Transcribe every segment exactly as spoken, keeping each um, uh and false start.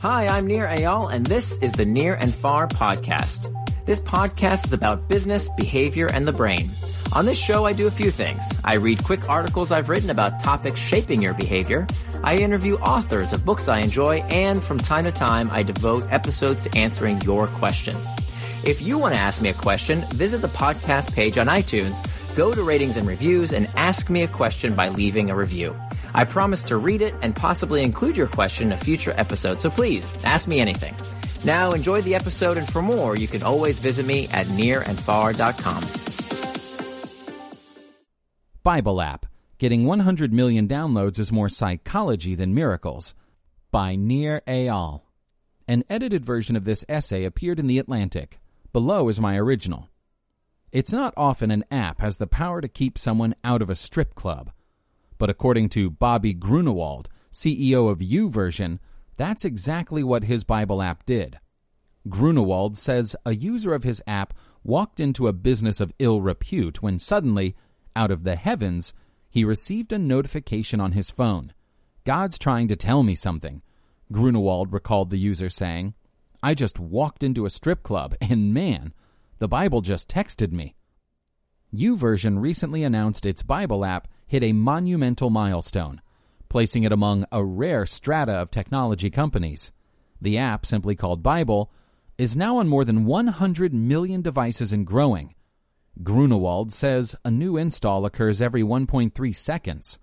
Hi, I'm Nir Eyal, and this is the Near and Far podcast. This podcast is about business, behavior, and the brain. On this show, I do a few things. I read quick articles I've written about topics shaping your behavior. I interview authors of books I enjoy, and from time to time, I devote episodes to answering your questions. If you want to ask me a question, visit the podcast page on iTunes, go to ratings and reviews, and ask me a question by leaving a review. I promise to read it and possibly include your question in a future episode, so please, ask me anything. Now, enjoy the episode, and for more, you can always visit me at near and far dot com. Bible App. Getting one hundred million downloads is more psychology than miracles. By Nir Eyal. An edited version of this essay appeared in The Atlantic. Below is my original. It's not often an app has the power to keep someone out of a strip club. But according to Bobby Grunewald, C E O of YouVersion, that's exactly what his Bible app did. Grunewald says a user of his app walked into a business of ill repute when suddenly, out of the heavens, he received a notification on his phone. God's trying to tell me something, Grunewald recalled the user saying. I just walked into a strip club, and man, the Bible just texted me. YouVersion recently announced its Bible app hit a monumental milestone, placing it among a rare strata of technology companies. The app, simply called Bible, is now on more than one hundred million devices and growing. Grunewald says a new install occurs every one point three seconds.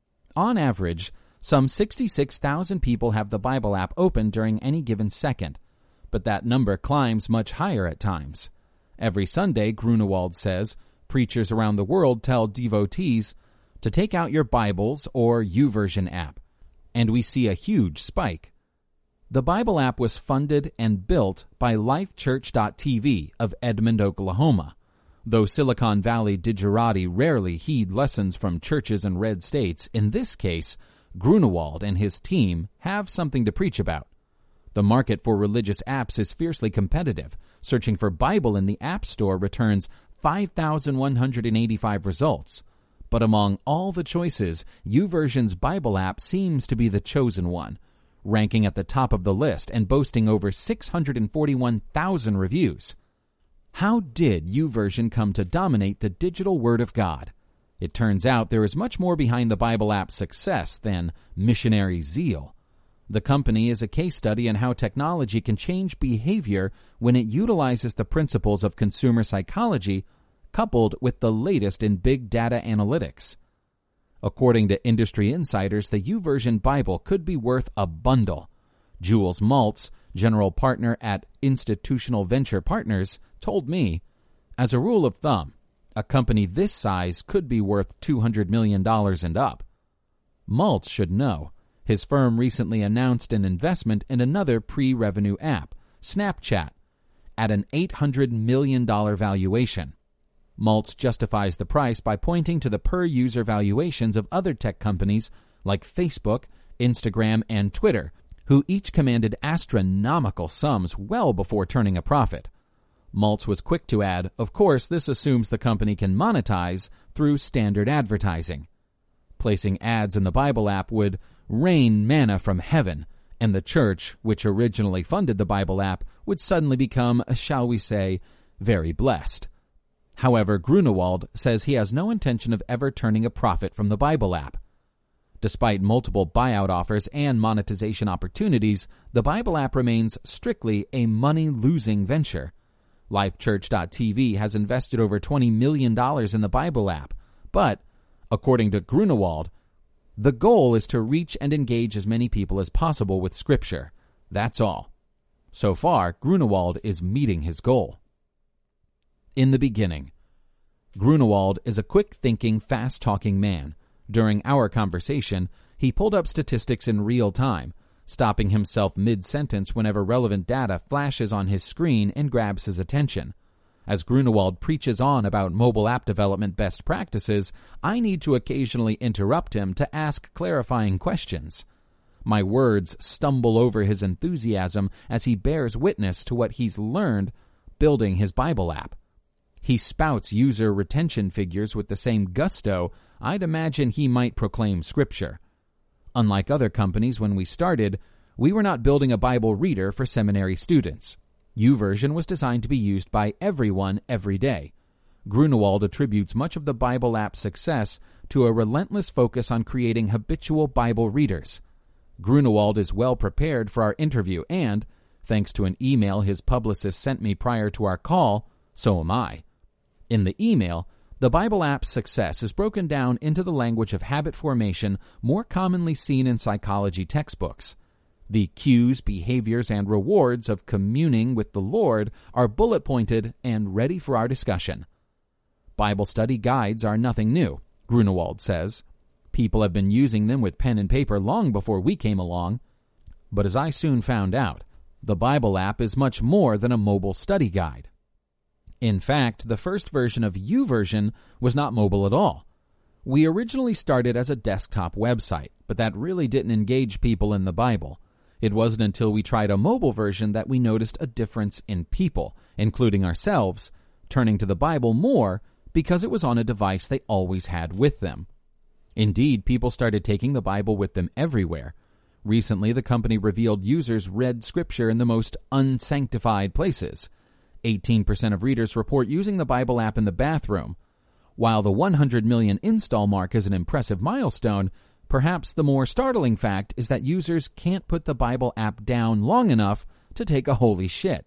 On average, some sixty-six thousand people have the Bible app open during any given second, but that number climbs much higher at times. Every Sunday, Grunewald says, preachers around the world tell devotees to take out your Bibles or YouVersion app, and we see a huge spike. The Bible app was funded and built by Life Church dot T V of Edmond, Oklahoma. Though Silicon Valley digerati rarely heed lessons from churches in red states, in this case, Grunewald and his team have something to preach about. The market for religious apps is fiercely competitive. Searching for Bible in the App Store returns five thousand one hundred eighty-five results. But among all the choices, YouVersion's Bible app seems to be the chosen one, ranking at the top of the list and boasting over six hundred forty-one thousand reviews. How did YouVersion come to dominate the digital Word of God? It turns out there is much more behind the Bible app's success than missionary zeal. The company is a case study in how technology can change behavior when it utilizes the principles of consumer psychology coupled with the latest in big data analytics. According to industry insiders, the YouVersion Bible could be worth a bundle. Jules Maltz, general partner at Institutional Venture Partners, told me, as a rule of thumb, a company this size could be worth two hundred million dollars and up. Maltz should know. His firm recently announced an investment in another pre-revenue app, Snapchat, at an eight hundred million dollars valuation. Maltz justifies the price by pointing to the per-user valuations of other tech companies like Facebook, Instagram, and Twitter, who each commanded astronomical sums well before turning a profit. Maltz was quick to add, of course, this assumes the company can monetize through standard advertising. Placing ads in the Bible app would rain manna from heaven, and the church, which originally funded the Bible app, would suddenly become, shall we say, very blessed. However, Grunewald says he has no intention of ever turning a profit from the Bible app. Despite multiple buyout offers and monetization opportunities, the Bible app remains strictly a money-losing venture. Life Church dot T V has invested over twenty million dollars in the Bible app, but, according to Grunewald, the goal is to reach and engage as many people as possible with Scripture. That's all. So far, Grunewald is meeting his goal. In the beginning, Grunewald is a quick-thinking, fast-talking man. During our conversation, he pulled up statistics in real time, stopping himself mid-sentence whenever relevant data flashes on his screen and grabs his attention. As Grunewald preaches on about mobile app development best practices, I need to occasionally interrupt him to ask clarifying questions. My words stumble over his enthusiasm as he bears witness to what he's learned building his Bible app. He spouts user retention figures with the same gusto I'd imagine he might proclaim Scripture. Unlike other companies when we started, We were not building a Bible reader for seminary students. YouVersion was designed to be used by everyone every day. Grunewald attributes much of the Bible app's success to a relentless focus on creating habitual Bible readers. Grunewald is well prepared for our interview and, thanks to an email his publicist sent me prior to our call, so am I. In the email, the Bible app's success is broken down into the language of habit formation more commonly seen in psychology textbooks. The cues, behaviors, and rewards of communing with the Lord are bullet-pointed and ready for our discussion. Bible study guides are nothing new, Grunewald says. People have been using them with pen and paper long before we came along. But as I soon found out, the Bible app is much more than a mobile study guide. In fact, the first version of YouVersion was not mobile at all. We originally started as a desktop website, but that really didn't engage people in the Bible. It wasn't until we tried a mobile version that we noticed a difference in people, including ourselves, turning to the Bible more because it was on a device they always had with them. Indeed, people started taking the Bible with them everywhere. Recently, the company revealed users read Scripture in the most unsanctified places. eighteen percent of readers report using the Bible app in the bathroom. While the one hundred million install mark is an impressive milestone, perhaps the more startling fact is that users can't put the Bible app down long enough to take a holy shit.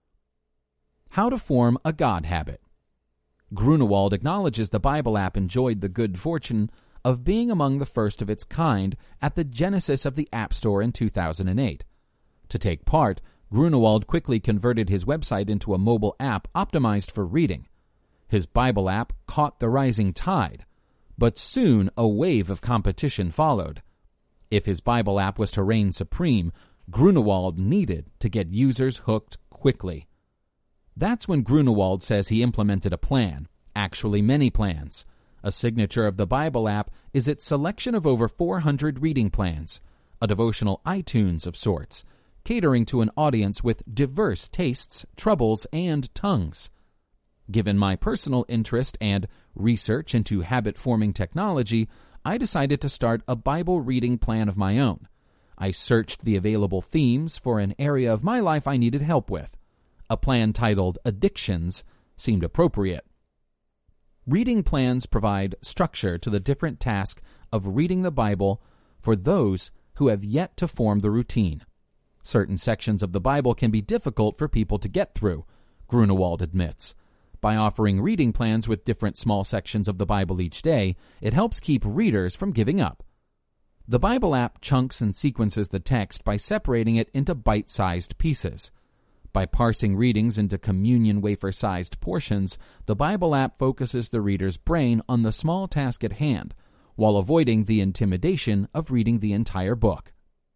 How to form a God habit. Grunewald acknowledges the Bible app enjoyed the good fortune of being among the first of its kind at the genesis of the App Store in two thousand eight. To take part, Grunewald quickly converted his website into a mobile app optimized for reading. His Bible app caught the rising tide, but soon a wave of competition followed. If his Bible app was to reign supreme, Grunewald needed to get users hooked quickly. That's when Grunewald says he implemented a plan, actually many plans. A signature of the Bible app is its selection of over four hundred reading plans, a devotional iTunes of sorts, catering to an audience with diverse tastes, troubles, and tongues. Given my personal interest and research into habit-forming technology, I decided to start a Bible reading plan of my own. I searched the available themes for an area of my life I needed help with. A plan titled Addictions seemed appropriate. Reading plans provide structure to the different task of reading the Bible for those who have yet to form the routine. Certain sections of the Bible can be difficult for people to get through, Grunewald admits. By offering reading plans with different small sections of the Bible each day, it helps keep readers from giving up. The Bible app chunks and sequences the text by separating it into bite-sized pieces. By parsing readings into communion wafer-sized portions, the Bible app focuses the reader's brain on the small task at hand, while avoiding the intimidation of reading the entire book.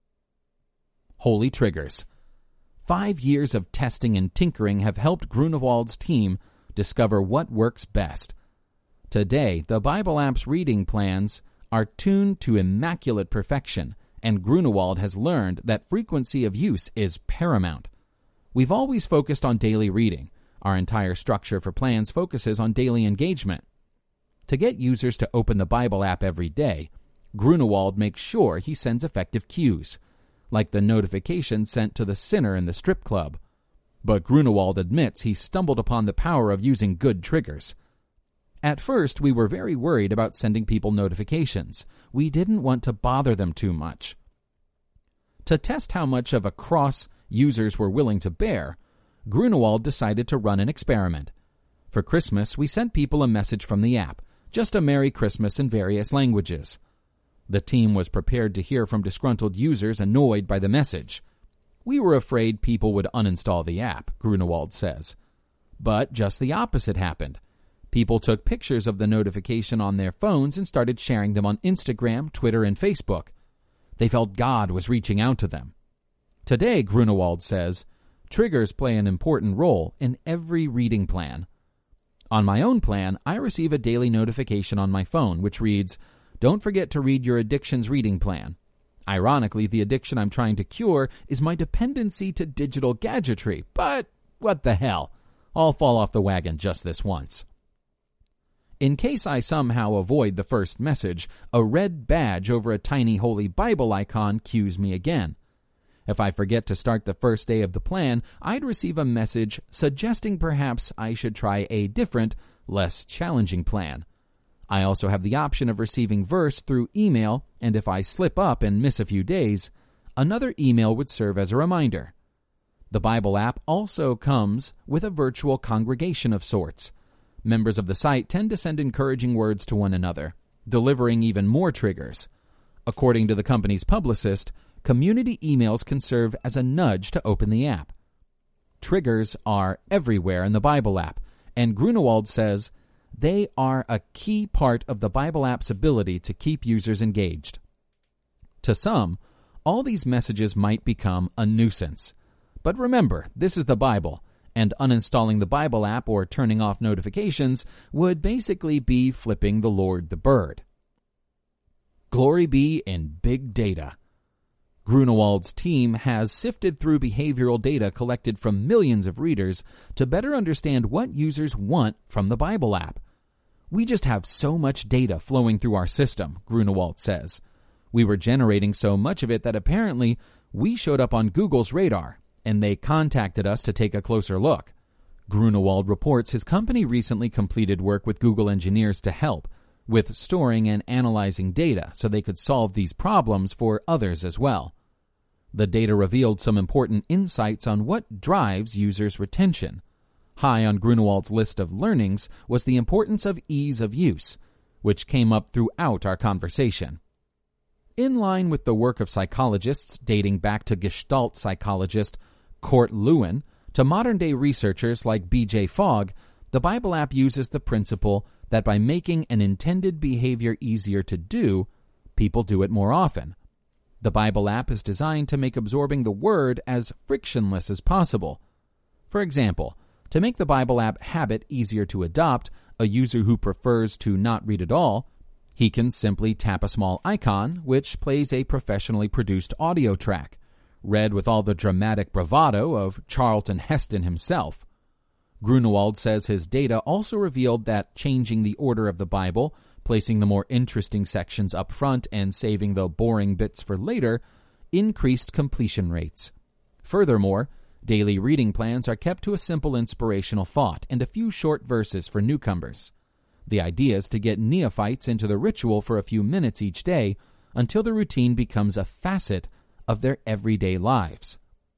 Holy triggers. Five years of testing and tinkering have helped Grunewald's team discover what works best. Today, the Bible app's reading plans are tuned to immaculate perfection, and Grunewald has learned that frequency of use is paramount. We've always focused on daily reading. Our entire structure for plans focuses on daily engagement. To get users to open the Bible app every day, Grunewald makes sure he sends effective cues, like the notification sent to the sinner in the strip club. But Grunewald admits he stumbled upon the power of using good triggers. At first, we were very worried about sending people notifications. We didn't want to bother them too much. To test how much of a cross users were willing to bear, Grunewald decided to run an experiment. For Christmas, we sent people a message from the app, just a Merry Christmas in various languages. The team was prepared to hear from disgruntled users annoyed by the message. We were afraid people would uninstall the app, Grunewald says. But just the opposite happened. People took pictures of the notification on their phones and started sharing them on Instagram, Twitter, and Facebook. They felt God was reaching out to them. Today, Grunewald says, triggers play an important role in every reading plan. On my own plan, I receive a daily notification on my phone which reads, "Don't forget to read your addictions reading plan." Ironically, the addiction I'm trying to cure is my dependency to digital gadgetry, but what the hell? I'll fall off the wagon just this once. In case I somehow avoid the first message, a red badge over a tiny Holy Bible icon cues me again. If I forget to start the first day of the plan, I'd receive a message suggesting perhaps I should try a different, less challenging plan. I also have the option of receiving verse through email, and if I slip up and miss a few days, another email would serve as a reminder. The Bible app also comes with a virtual congregation of sorts. Members of the site tend to send encouraging words to one another, delivering even more triggers. According to the company's publicist, community emails can serve as a nudge to open the app. Triggers are everywhere in the Bible app, and Grunewald says they are a key part of the Bible app's ability to keep users engaged. To some, all these messages might become a nuisance. But remember, this is the Bible, and uninstalling the Bible app or turning off notifications would basically be flipping the Lord the bird. Glory be in big data. Grunewald's team has sifted through behavioral data collected from millions of readers to better understand what users want from the Bible app. We just have so much data flowing through our system, Grunewald says. We were generating so much of it that apparently we showed up on Google's radar, and they contacted us to take a closer look. Grunewald reports his company recently completed work with Google engineers to help with storing and analyzing data so they could solve these problems for others as well. The data revealed some important insights on what drives users' retention. High on Grunewald's list of learnings was the importance of ease of use, which came up throughout our conversation. In line with the work of psychologists dating back to Gestalt psychologist Kurt Lewin to modern-day researchers like B J Fogg, the Bible app uses the principle that by making an intended behavior easier to do, people do it more often. The Bible app is designed to make absorbing the Word as frictionless as possible. For example, to make the Bible app habit easier to adopt, a user who prefers to not read at all, he can simply tap a small icon which plays a professionally produced audio track, read with all the dramatic bravado of Charlton Heston himself. Grunewald says his data also revealed that changing the order of the Bible, placing the more interesting sections up front and saving the boring bits for later, increased completion rates. Furthermore, daily reading plans are kept to a simple inspirational thought and a few short verses for newcomers. The idea is to get neophytes into the ritual for a few minutes each day until the routine becomes a facet of their everyday lives.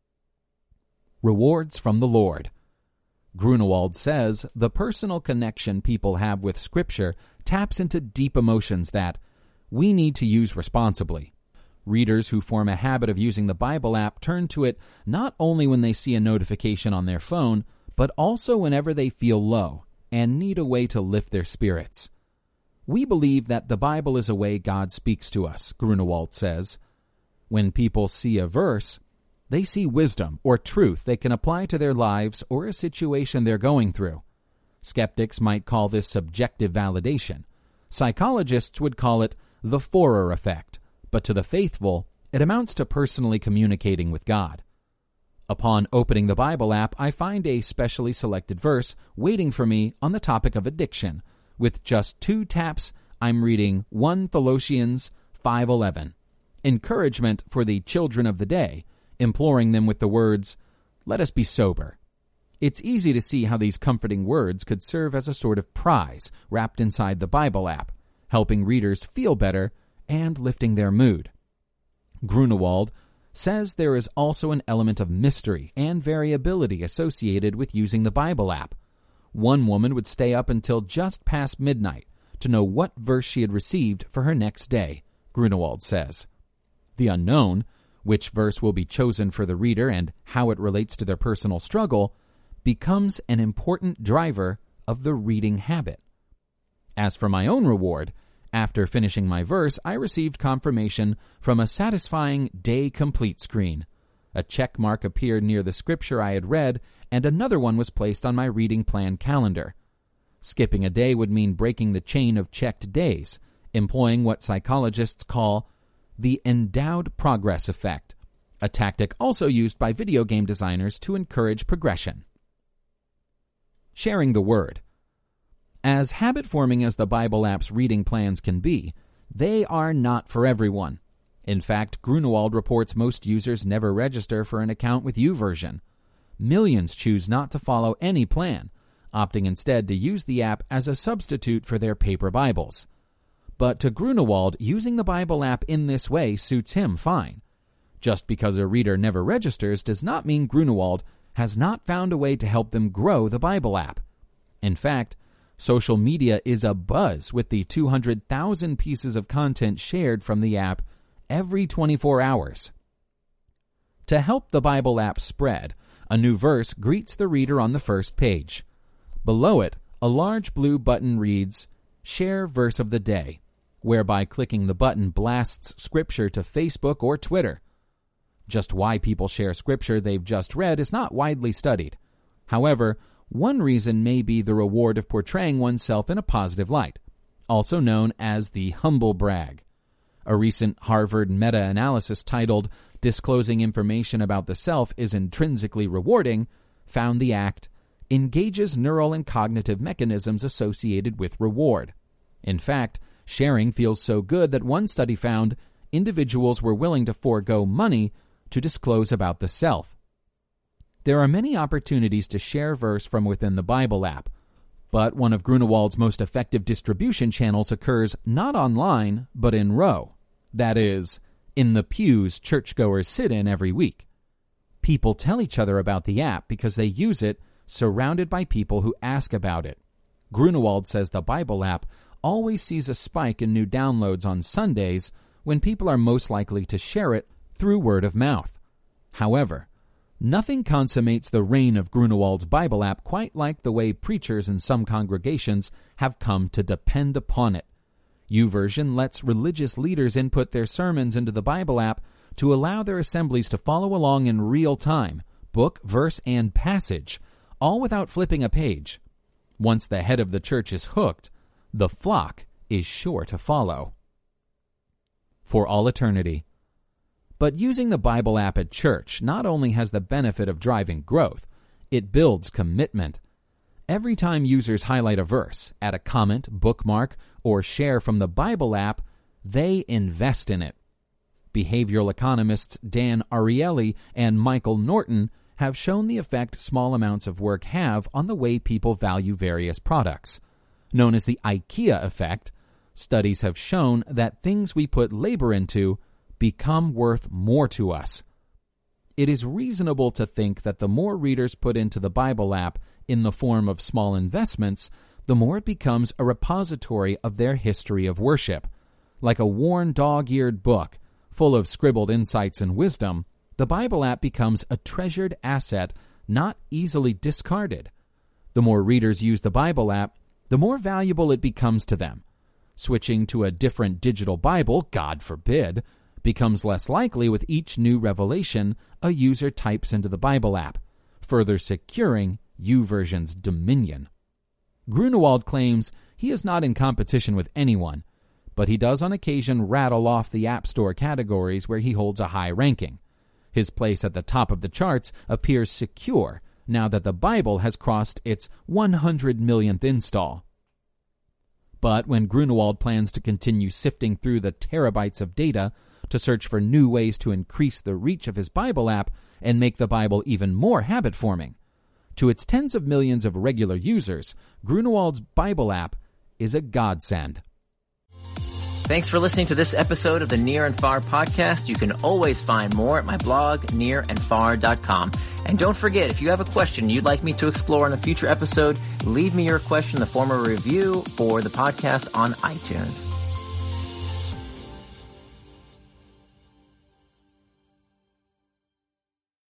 Rewards from the Lord. Grunewald says the personal connection people have with Scripture taps into deep emotions that we need to use responsibly. Readers who form a habit of using the Bible app turn to it not only when they see a notification on their phone, but also whenever they feel low and need a way to lift their spirits. We believe that the Bible is a way God speaks to us, Grunewald says. When people see a verse, they see wisdom or truth they can apply to their lives or a situation they're going through. Skeptics might call this subjective validation. Psychologists would call it the Forer effect, but to the faithful, it amounts to personally communicating with God. Upon opening the Bible app, I find a specially selected verse waiting for me on the topic of addiction. With just two taps, I'm reading First Thessalonians five eleven, encouragement for the children of the day, imploring them with the words, "Let us be sober." It's easy to see how these comforting words could serve as a sort of prize wrapped inside the Bible app, helping readers feel better and lifting their mood. Grunewald says there is also an element of mystery and variability associated with using the Bible app. One woman would stay up until just past midnight to know what verse she had received for her next day, Grunewald says. The unknown, which verse will be chosen for the reader and how it relates to their personal struggle, becomes an important driver of the reading habit. As for my own reward, after finishing my verse, I received confirmation from a satisfying day complete screen. A check mark appeared near the scripture I had read, and another one was placed on my reading plan calendar. Skipping a day would mean breaking the chain of checked days, employing what psychologists call the endowed progress effect, a tactic also used by video game designers to encourage progression. Sharing the Word. As habit-forming as the Bible app's reading plans can be, they are not for everyone. In fact, Grunewald reports most users never register for an account with YouVersion. Millions choose not to follow any plan, opting instead to use the app as a substitute for their paper Bibles. But to Grunewald, using the Bible app in this way suits him fine. Just because a reader never registers does not mean Grunewald has not found a way to help them grow the Bible app. In fact, social media is abuzz with the two hundred thousand pieces of content shared from the app every twenty-four hours. To help the Bible app spread, a new verse greets the reader on the first page. Below it, a large blue button reads, Share Verse of the Day, whereby clicking the button blasts Scripture to Facebook or Twitter. Just why people share Scripture they've just read is not widely studied. However, one reason may be the reward of portraying oneself in a positive light, also known as the humble brag. A recent Harvard meta-analysis titled Disclosing Information About the Self is Intrinsically Rewarding found the act engages neural and cognitive mechanisms associated with reward. In fact, sharing feels so good that one study found individuals were willing to forego money to disclose about the self. There are many opportunities to share verse from within the Bible app, but one of Grunewald's most effective distribution channels occurs not online, but in row. That is, in the pews churchgoers sit in every week. People tell each other about the app because they use it surrounded by people who ask about it. Grunewald says the Bible app always sees a spike in new downloads on Sundays when people are most likely to share it through word of mouth. However, nothing consummates the reign of Grunewald's Bible app quite like the way preachers in some congregations have come to depend upon it. YouVersion lets religious leaders input their sermons into the Bible app to allow their assemblies to follow along in real time, book, verse, and passage, all without flipping a page. Once the head of the church is hooked, the flock is sure to follow. For all eternity. But using the Bible app at church not only has the benefit of driving growth, it builds commitment. Every time users highlight a verse, add a comment, bookmark, or share from the Bible app, they invest in it. Behavioral economists Dan Ariely and Michael Norton have shown the effect small amounts of work have on the way people value various products. Known as the IKEA effect, studies have shown that things we put labor into become worth more to us. It is reasonable to think that the more readers put into the Bible app in the form of small investments, the more it becomes a repository of their history of worship. Like a worn dog-eared book, full of scribbled insights and wisdom, the Bible app becomes a treasured asset not easily discarded. The more readers use the Bible app, the more valuable it becomes to them. Switching to a different digital Bible, God forbid, becomes less likely with each new revelation a user types into the Bible app, further securing YouVersion's dominion. Grunewald claims he is not in competition with anyone, but he does on occasion rattle off the App Store categories where he holds a high ranking. His place at the top of the charts appears secure now that the Bible has crossed its one hundred millionth install. But when Grunewald plans to continue sifting through the terabytes of data to search for new ways to increase the reach of his Bible app and make the Bible even more habit-forming, to its tens of millions of regular users, Grunewald's Bible app is a godsend. Thanks for listening to this episode of the Near and Far podcast. You can always find more at my blog, near and far dot com. And don't forget, if you have a question you'd like me to explore in a future episode, leave me your question in the form of a review for the podcast on iTunes.